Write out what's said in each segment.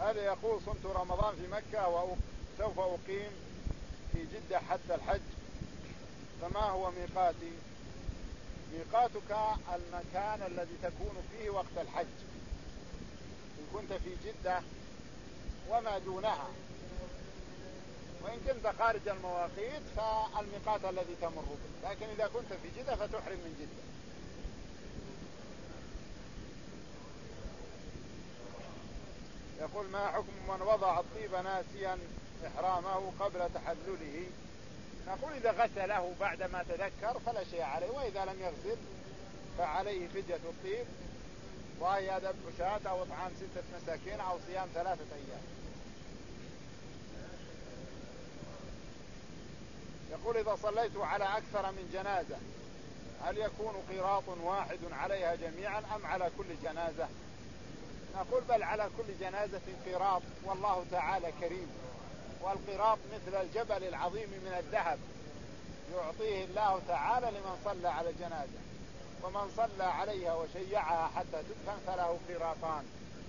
هذا يقول: صمت رمضان في مكة وسوف أقيم في جدة حتى الحج، فما هو ميقاتي؟ ميقاتك المكان الذي تكون فيه وقت الحج. إن كنت في جدة وما دونها، وإن كنت خارج المواقيت فالميقات الذي تمر به، لكن إذا كنت في جدة فتحرم من جدة. يقول: ما حكم من وضع الطيب ناسيا إحرامه قبل تحلله؟ نقول: إذا غسله بعدما تذكر فلا شيء عليه، وإذا لم يغسل فعليه فدية الطيب، وهي ذبح شاة أو إطعام 6 مساكين أو صيام 3 أيام. يقول: إذا صليت على أكثر من جنازة هل يكون قيراط واحد عليها جميعا أم على كل جنازة؟ نقول: بل على كل جنازة قيراط، والله تعالى كريم، والقيراط مثل الجبل العظيم من الذهب يعطيه الله تعالى لمن صلى على الجنازة، ومن صلى عليها وشيعها حتى تدفن فله قيراطان.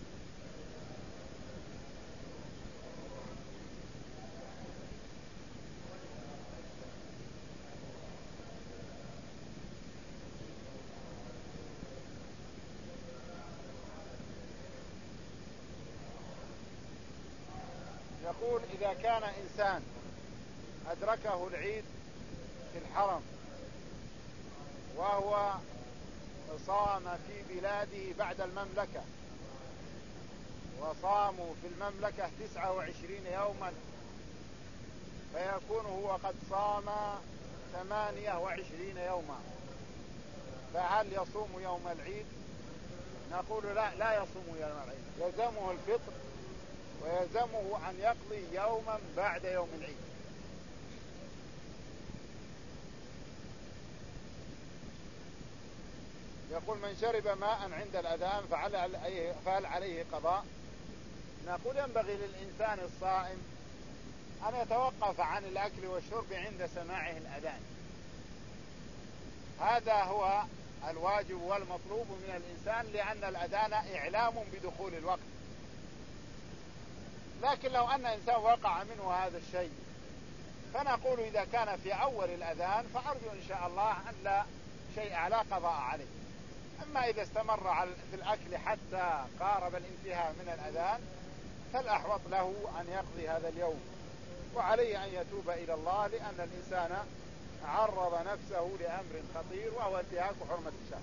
يقول: إذا كان إنسان أدركه العيد في الحرم وهو صام في بلاده بعد المملكة، وصاموا في المملكة 29 يوما، فيكون هو قد صام 28 يوما، فهل يصوم يوم العيد؟ نقول: لا يصوم يوم العيد، يلزمه الفطر، ويلزمه أن يقضي يوما بعد يوم العيد. يقول: من شرب ماء عند الأذان فهل عليه قضاء؟ نقول: ينبغي للإنسان الصائم أن يتوقف عن الأكل والشرب عند سماعه الأذان، هذا هو الواجب والمطلوب من الإنسان، لأن الأذان إعلام بدخول الوقت. لكن لو أن إنسان وقع منه هذا الشيء فنقول: إذا كان في أول الأذان فأرجو إن شاء الله أن لا شيء على قضاء عليه. أما إذا استمر في الأكل حتى قارب الانتهاء من الأذان فالأحوط له أن يقضي هذا اليوم، وعليه أن يتوب إلى الله، لأن الإنسان عرض نفسه لأمر خطير وهو انتهاك حرمة الشهر.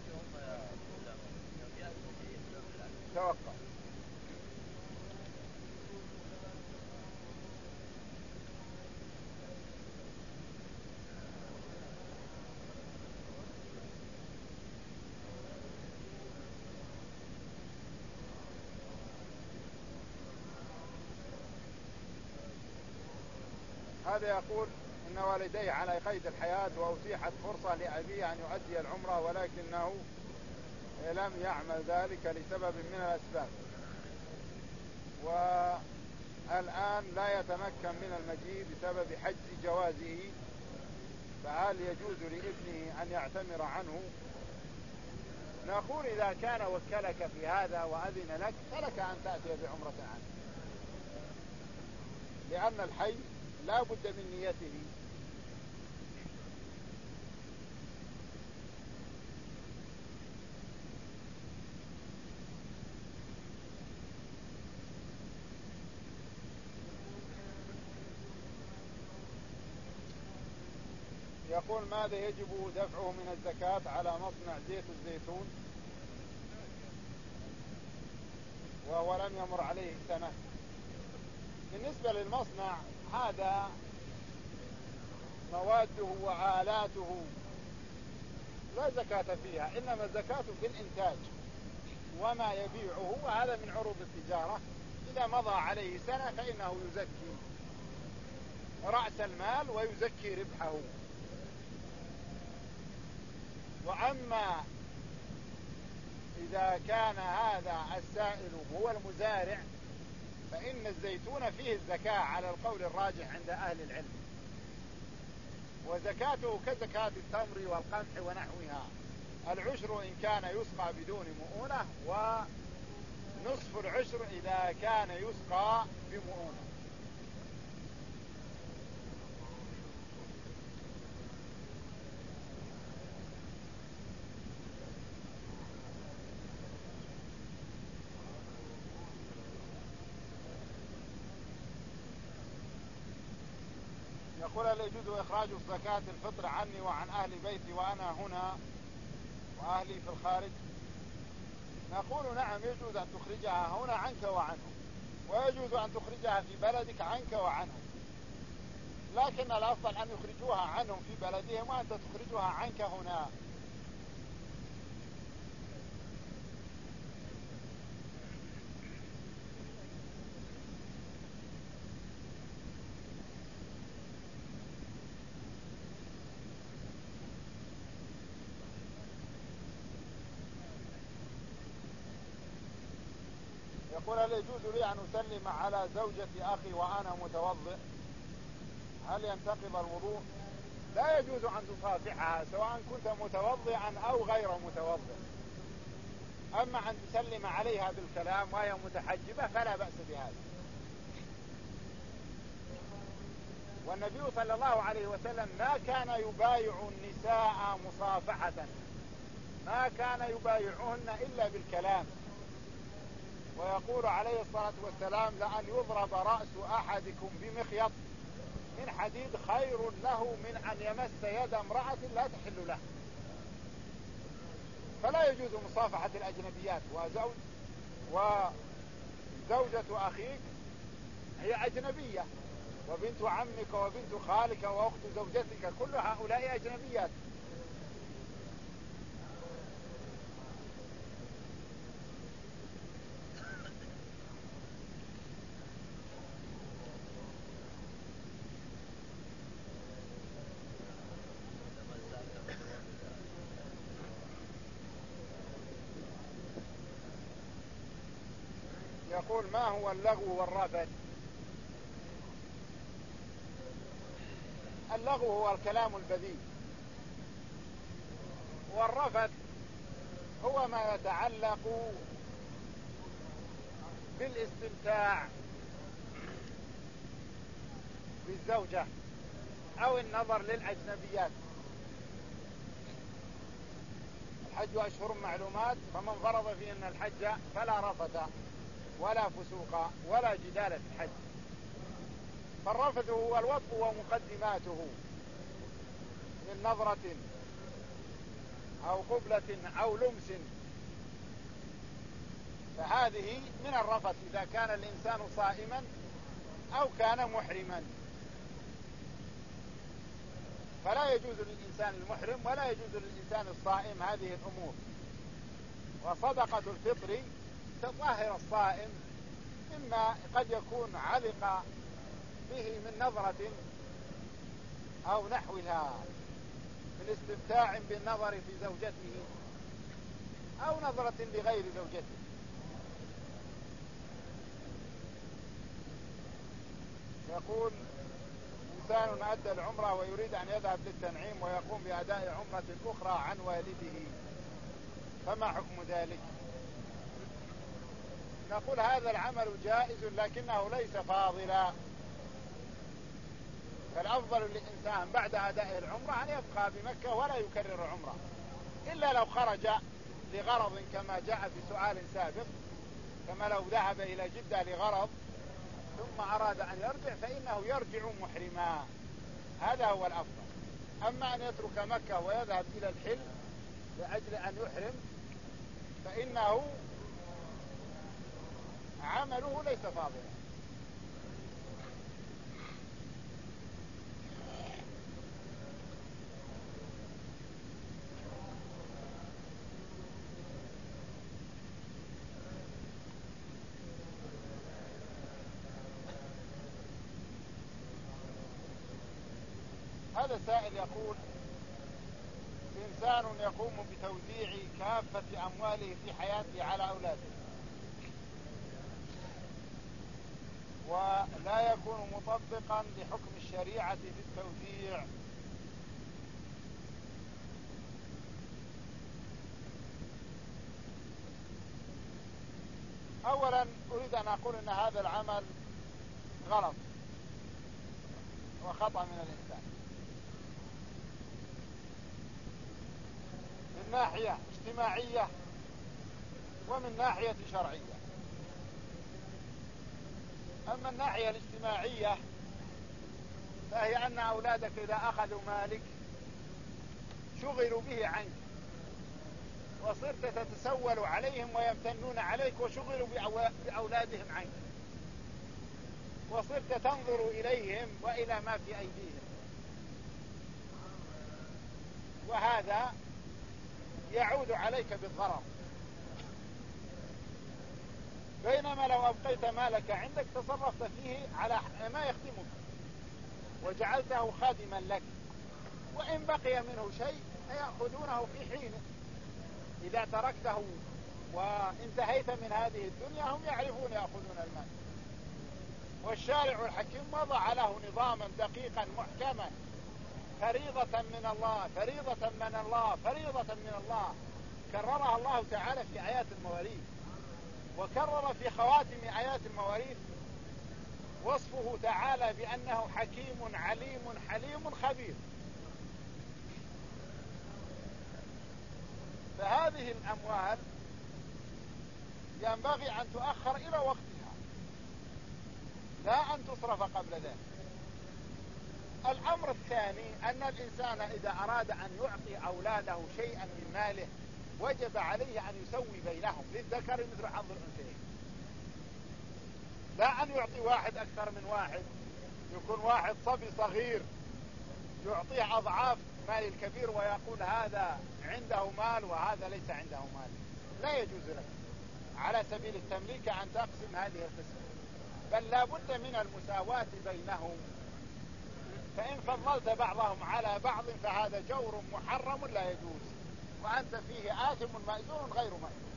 توقع. هذا يقول: إن والديه على قيد الحياة، وأتيحت فرصة لأبيه أن يؤدي العمرة ولكنه لم يعمل ذلك لسبب من الأسباب، والآن لا يتمكن من المجيء بسبب حجز جوازه، فهل يجوز لابنه أن يعتمر عنه؟ نقول: إذا كان وكلك في هذا وأذن لك فلك أن تأتي بعمرة عنه، لأن الحي لا بد من نيته. يقول: ماذا يجب دفعه من الزكاة على مصنع زيت الزيتون وهو لم يمر عليه سنة؟ بالنسبة للمصنع هذا مواده وآلاته لا زكاة فيها، إنما الزكاة في الإنتاج وما يبيعه، وهذا من عروض التجارة. إذا مضى عليه سنة فإنه يزكي رأس المال ويزكي ربحه. وأما إذا كان هذا السائل هو المزارع فإن الزيتون فيه الزكاة على القول الراجح عند أهل العلم، وزكاته كزكاة التمر والقمح ونحوها، العشر إن كان يسقى بدون مؤونة، نصف العشر إذا كان يسقى بمؤونة. يقول هل يجوز إخراج زكاة الفطر عني وعن أهل بيتي وأنا هنا وأهلي في الخارج؟ نقول نعم، يجوز أن تخرجها هنا عنك وعنهم، ويجوز أن تخرجها في بلدك عنك وعنهم، لكن الأفضل أن يخرجوها عنهم في بلدهم وأنت تخرجها عنك هنا. يقول هل يجوز لي أن أسلم على زوجة أخي وأنا متوضئ؟ هل ينتقض الوضوء؟ لا يجوز أن تصافحها سواء كنت متوضئا أو غير متوضئ. أما أن تسلم عليها بالكلام وهي متحجبة فلا بأس بهذا. والنبي صلى الله عليه وسلم ما كان يبايع النساء مصافحة، ما كان يبايعهن إلا بالكلام. ويقول عليه الصلاة والسلام لأن يضرب رأس أحدكم بمخيط من حديد خير له من أن يمس يد امرأة لا تحل له. فلا يجوز مصافحة الأجنبيات. وزوجة أخيك هي أجنبية، وبنت عمك وبنت خالك وأخت زوجتك كل هؤلاء أجنبيات. يقول ما هو اللغو والرفث؟ اللغو هو الكلام البذيء، والرفث هو ما يتعلق بالاستمتاع بالزوجة أو النظر للأجنبيات. الحج أشهر معلومات، فمن فرض فيهن الحج فلا رفث ولا فسوق ولا جدال في الحج. فالرفث هو الوطء ومقدماته من نظرة أو قبلة أو لمس، فهذه من الرفث إذا كان الإنسان صائما أو كان محرما. فلا يجوز للإنسان المحرم ولا يجوز للإنسان الصائم هذه الأمور. وصدقة الفطر تطهر الصائم مما قد يكون علق به من نظرة أو نحوها، من استمتاع بالنظر في زوجته أو نظرة لغير زوجته. يقول إنسان أدى العمرة ويريد أن يذهب للتنعيم ويقوم بأداء عمرة أخرى عن والده، فما حكم ذلك؟ نقول هذا العمل جائز لكنه ليس فاضلا. فالأفضل للإنسان بعد أداء العمرة أن يبقى بمكة ولا يكرر عمرة، إلا لو خرج لغرض كما جاء في سؤال سابق، كما لو ذهب إلى جدة لغرض ثم أراد أن يرجع فإنه يرجع محرما، هذا هو الأفضل. أما أن يترك مكة ويذهب إلى الحل لأجل أن يحرم فإنه عمله ليس فاضلا. هذا سائل يقول إنسان يقوم بتوزيع كافة أمواله في حياته على أولاده ولا يكون مطبقا لحكم الشريعة في التوزيع، أولا أريد أن أقول أن هذا العمل غلط وخطأ من الإنسان من ناحية اجتماعية ومن ناحية شرعية. أما الناحية الاجتماعية فهي أن أولادك إذا أخذوا مالك شغلوا به عنك وصرت تتسول عليهم ويمتنون عليك وشغلوا بأولادهم عنك وصرت تنظر إليهم وإلى ما في أيديهم، وهذا يعود عليك بالضرر. بينما لو أبقيت مالك عندك تصرفت فيه على ما يخدمك وجعلته خادما لك، وإن بقي منه شيء يأخذونه في حينه. إذا تركته وانتهيت من هذه الدنيا هم يعرفون يأخذون المال. والشارع الحكيم وضع له نظاما دقيقا محكما، فريضة من الله فريضة من الله فريضة من الله، كررها الله تعالى في آيات المواريث، وكرر في خواتم آيات المواريث وصفه تعالى بأنه حكيم عليم حليم خبير. فهذه الأموال ينبغي أن تؤخر إلى وقتها، لا أن تصرف قبل ذلك. الأمر الثاني أن الإنسان إذا أراد أن يعطي أولاده شيئا من ماله وجب عليه أن يسوي بينهم، للذكر مثل حظ الأنثيين، لا أن يعطي واحد أكثر من واحد، يكون واحد صبي صغير يعطيه أضعاف مال الكبير ويقول هذا عنده مال وهذا ليس عنده مال. لا يجوز لك على سبيل التمليك أن تقسم هذه القسمة، بل لا بد من المساواة بينهم. فإن فضلت بعضهم على بعض فهذا جور محرم لا يجوز، وأنت فيه آثم مأجور غير مأجور.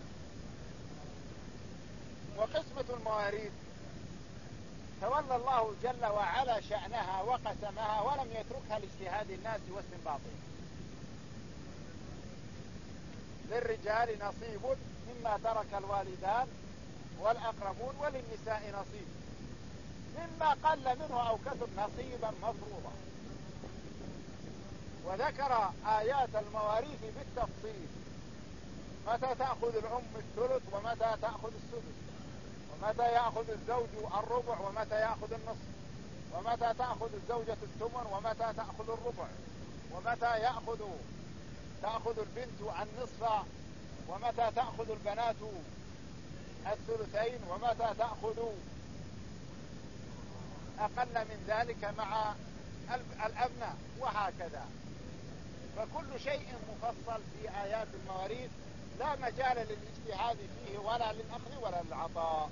وقسمة المواريث تولى الله جل وعلا شأنها وقسمها ولم يتركها لاجتهاد الناس واستنباطهم. للرجال نصيب مما ترك الوالدان والأقربون، وللنساء نصيب مما قل منه أو كثر نصيبا مفروضا. وذكر آيات المواريث بالتفصيل، متى تأخذ الأم الثلث ومتى تأخذ السدس، ومتى يأخذ الزوج الربع ومتى يأخذ النصف، ومتى تأخذ الزوجة الثمن ومتى تأخذ الربع، ومتى تأخذ البنت النصف، ومتى تأخذ البنات الثلثين، ومتى تأخذ أقل من ذلك مع الأبناء، وهكذا. فكل شيء مفصل في آيات المواريث، لا مجال للاجتهاد فيه ولا للأخذ ولا للعطاء.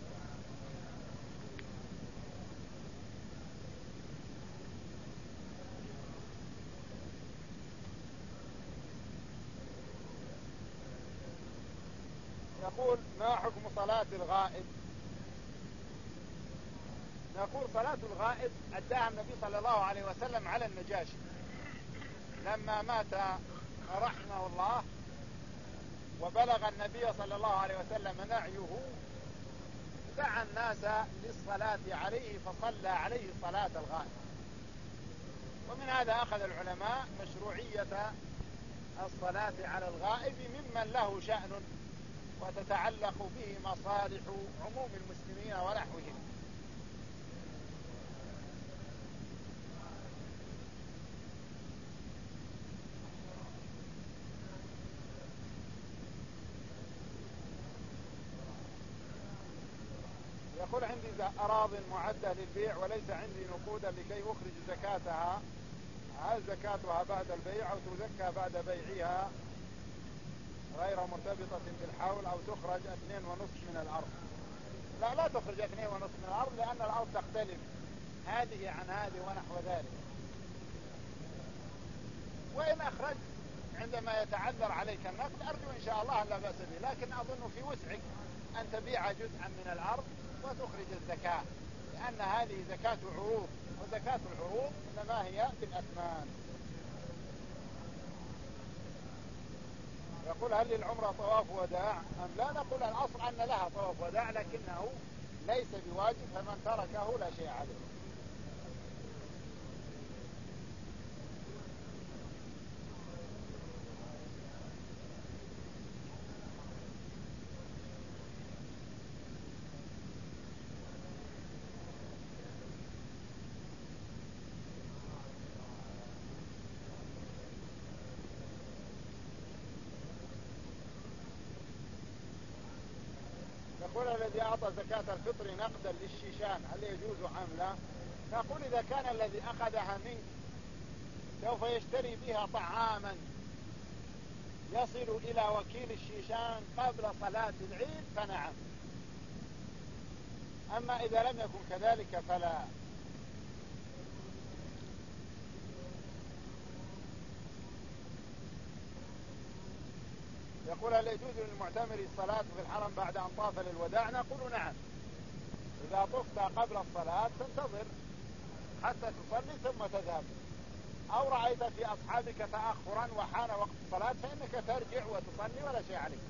يقول ما حكم صلاة الغائب؟ نقول صلاة الغائب أداها النبي صلى الله عليه وسلم على النجاشي لما مات رحمه الله، وبلغ النبي صلى الله عليه وسلم نعيه، دعا الناس للصلاة عليه فصلى عليه صلاة الغائب. ومن هذا أخذ العلماء مشروعية الصلاة على الغائب ممن له شأن وتتعلق به مصالح عموم المسلمين ونحوهم. يقول عندي أراض معدة للبيع وليس عندي نقودا لكي أخرج زكاتها، هل زكاتها بعد البيع أو تزكى بعد بيعها غير مرتبطة بالحول، أو تخرج 2.5 من الأرض؟ لا تخرج 2.5 من الأرض، لأن الأرض تختلف هذه عن هذه ونحو ذلك. وإن أخرج عندما يتعذر عليك النقل أرجو إن شاء الله لا بأس به، لكن أظن في وسعك أن تبيع جزءا من الأرض وتخرج الزكاة، لأن هذه زكاة عروض، وزكاة العروض إنما هي بالأثمان. يقول هل للعمرة طواف وداع أم لا؟ نقول الأصل أن لها طواف وداع لكنه ليس بواجب، فمن تركه لا شيء عليه. يقول الذي أعطى زكاة الفطر نقدا للشيشان هل يجوز أم لا؟ نقول إذا كان الذي أخذها منك سوف يشتري بها طعاما يصل إلى وكيل الشيشان قبل صلاة العيد فنعم، أما إذا لم يكن كذلك فلا. يقول هل يجوز للمعتمر الصلاة في الحرم بعد أن طاف للوداع؟ نقول نعم، إذا طفت قبل الصلاة تنتظر حتى تصلي ثم تذهب، أو رأيت في أصحابك تأخرا وحان وقت الصلاة فإنك ترجع وتصلي ولا شيء عليك.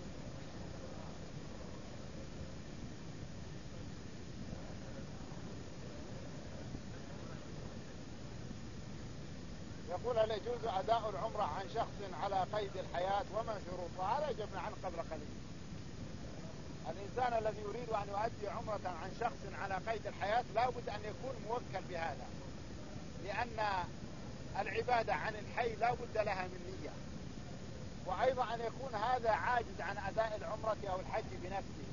يقول هل يجوز أداء العمرة عن شخص على قيد الحياة وما شروطها؟ هذا جبنا عنه قبل قليل. الإنسان الذي يريد أن يؤدي عمرة عن شخص على قيد الحياة لا بد أن يكون موكل بهذا، لأن العبادة عن الحي لا بد لها من نية، وأيضا أن يكون هذا عاجز عن أداء العمرة أو الحج بنفسه،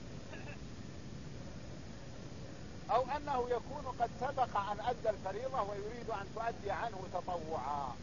أو أنه يكون قد سبق أن أدى الفريضة ويريد أن تؤدي عنه تطوعا.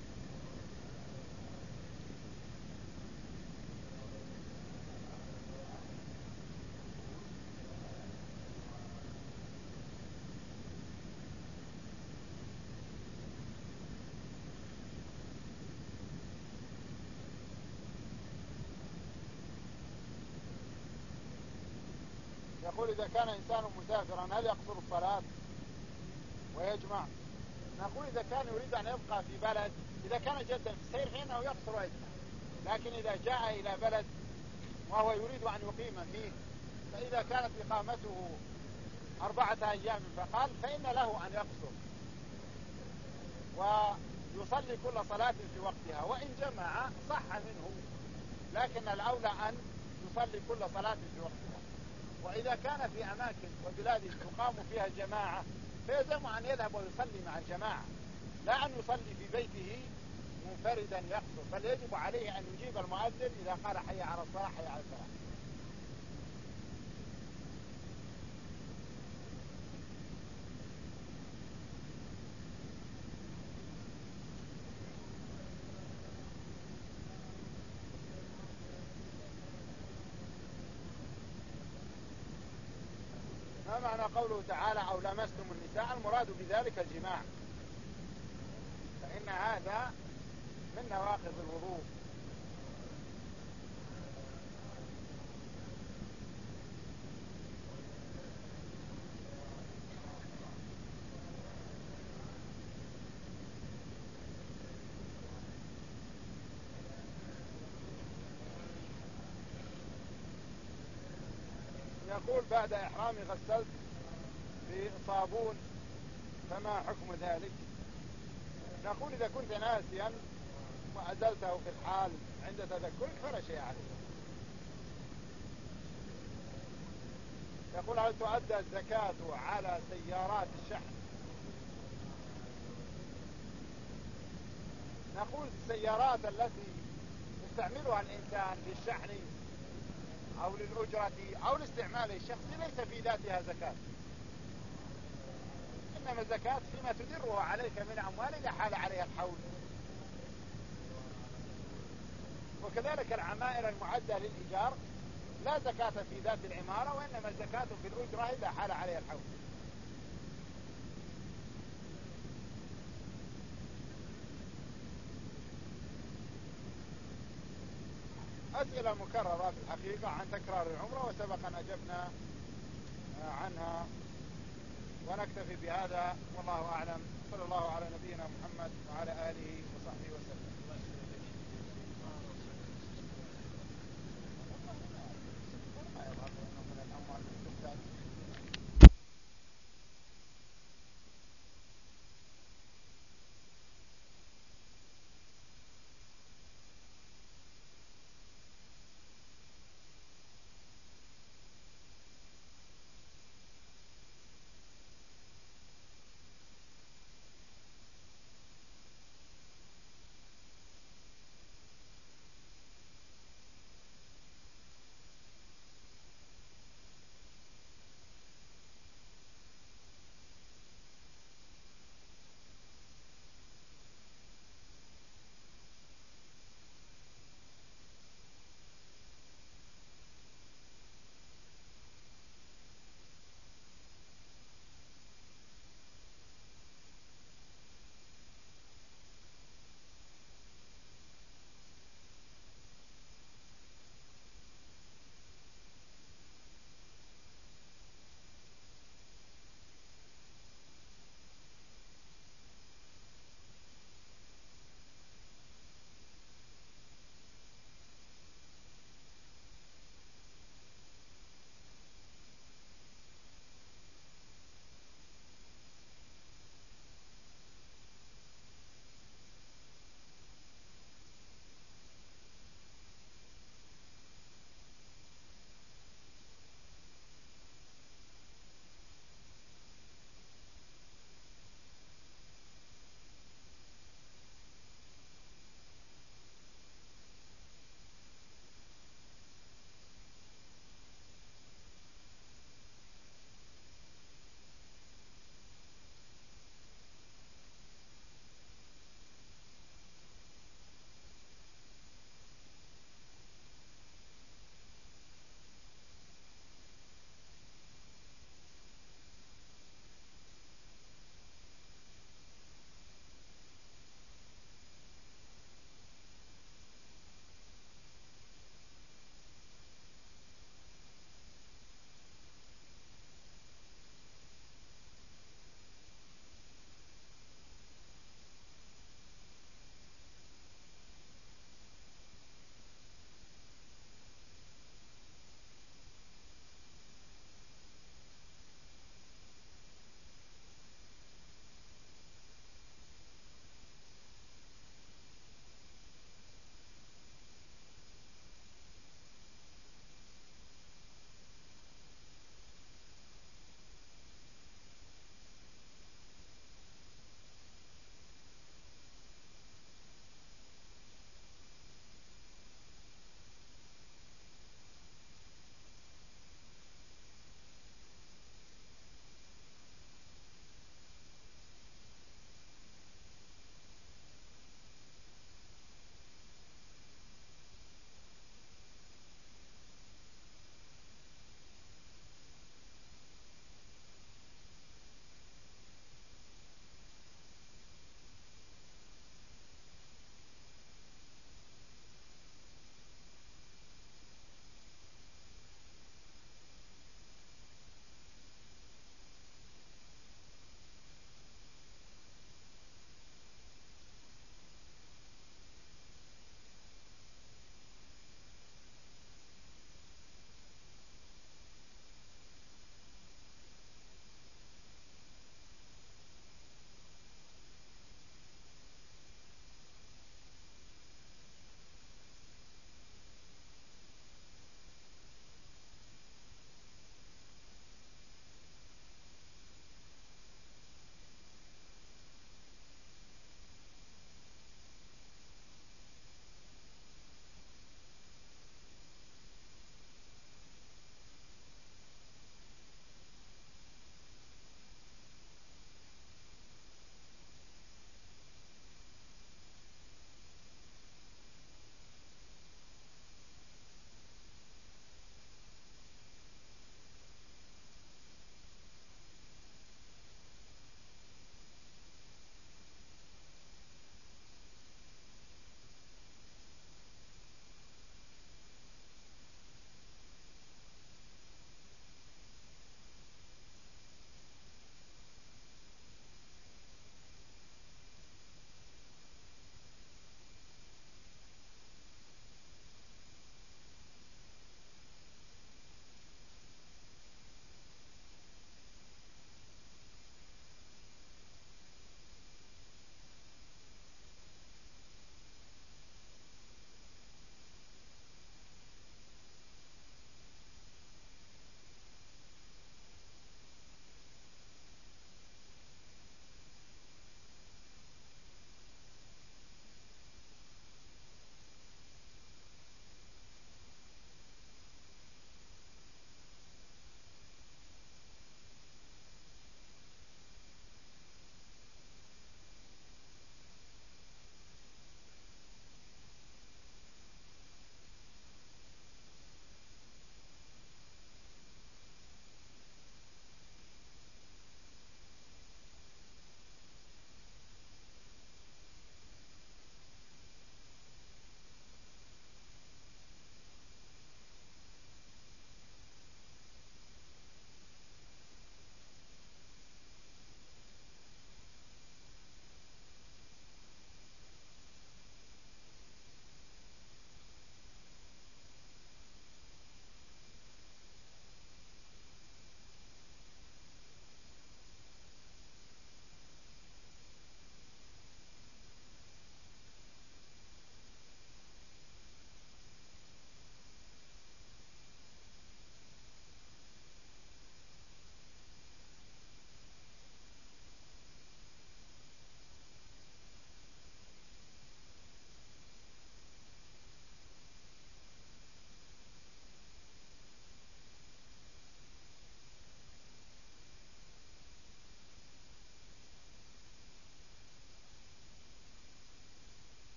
يقول إذا كان إنسان مسافرا هل يقصر الصلاة ويجمع؟ نقول إذا كان يريد أن يبقى في بلد، إذا كان جدا في السير فإنه يقصر ويجمع، لكن إذا جاء إلى بلد وهو يريد أن يقيم فيه، فإذا كانت إقامته 4 أيام فقال فإن له أن يقصر ويصلي كل صلاة في وقتها، وإن جمع صح منه، لكن الأولى أن يصلي كل صلاة في وقتها. وإذا كان في أماكن وبلاد تقام فيها الجماعة فيلزم أن يذهب ويصلي مع الجماعة، لا أن يصلي في بيته منفردا يقصر، بل يجب عليه أن يجيب المؤذن إذا قال حي على الصلاة حي على الصلاة. ما معنى قوله تعالى أو لمستم النساء؟ المراد بذلك الجماع، فإن هذا من نواقض الوضوء. يقول بعد إحرامي غسلت بصابون فما حكم ذلك؟ نقول إذا كنت ناسيا وأزلته في الحال عند تذكرك فلا شيء عليه. يقول هل تؤدى الزكاة على سيارات الشحن؟ نقول السيارات التي يستعملها الإنسان للشحن أو للأجرة أو لاستعماله الشخصي ليس في ذاتها زكاة، إنما الزكاة فيما تدره عليك من أموال إذا حال عليها الحول. وكذلك العمائر المعدة للإيجار لا زكاة في ذات العمارة، وإنما الزكاة في الأجرة إذا حال عليها الحول. أسئلة مكررة في الحقيقة عن تكرار العمرة، وسبق أن أجبنا عنها، ونكتفي بهذا والله أعلم. صلى الله على نبينا محمد وعلى آله وصحبه وسلم.